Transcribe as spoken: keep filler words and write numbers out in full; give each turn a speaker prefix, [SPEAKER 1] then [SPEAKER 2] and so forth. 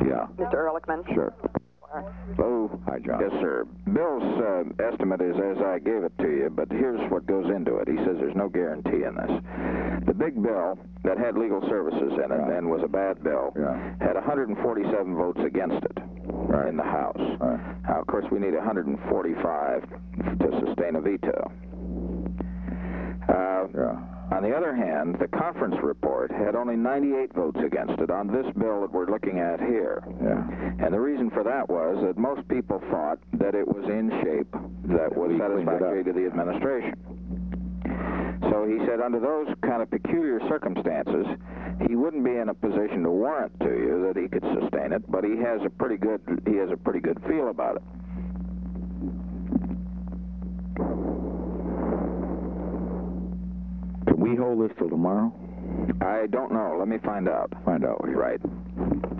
[SPEAKER 1] Yeah.
[SPEAKER 2] Mister Ehrlichman.
[SPEAKER 1] Sure.
[SPEAKER 3] Hello.
[SPEAKER 1] Hi, John.
[SPEAKER 3] Yes, sir. Bill's uh, estimate is as I gave it to you, but here's what goes into it. He says there's no guarantee in this. The big bill that had legal services in it
[SPEAKER 1] Right.
[SPEAKER 3] and was a bad bill
[SPEAKER 1] Yeah.
[SPEAKER 3] had one hundred forty-seven votes against it
[SPEAKER 1] Right.
[SPEAKER 3] in the House.
[SPEAKER 1] Right.
[SPEAKER 3] Now, of course, we need one hundred forty-five to sustain a veto. Uh,
[SPEAKER 1] Yeah.
[SPEAKER 3] On the other hand, the conference report had only ninety-eight votes against it on this bill that we're looking at here.
[SPEAKER 1] Yeah.
[SPEAKER 3] And the reason for that was that most people thought that it was in shape that was
[SPEAKER 1] We cleaned it
[SPEAKER 3] satisfactory
[SPEAKER 1] up.
[SPEAKER 3] to the administration. So he said under those kind of peculiar circumstances, he wouldn't be in a position to warrant to you that he could sustain it, but he has a pretty good he has a pretty good feel about it.
[SPEAKER 1] Can we hold this till tomorrow?
[SPEAKER 3] I don't know. Let me find out.
[SPEAKER 1] Find out.
[SPEAKER 3] Right.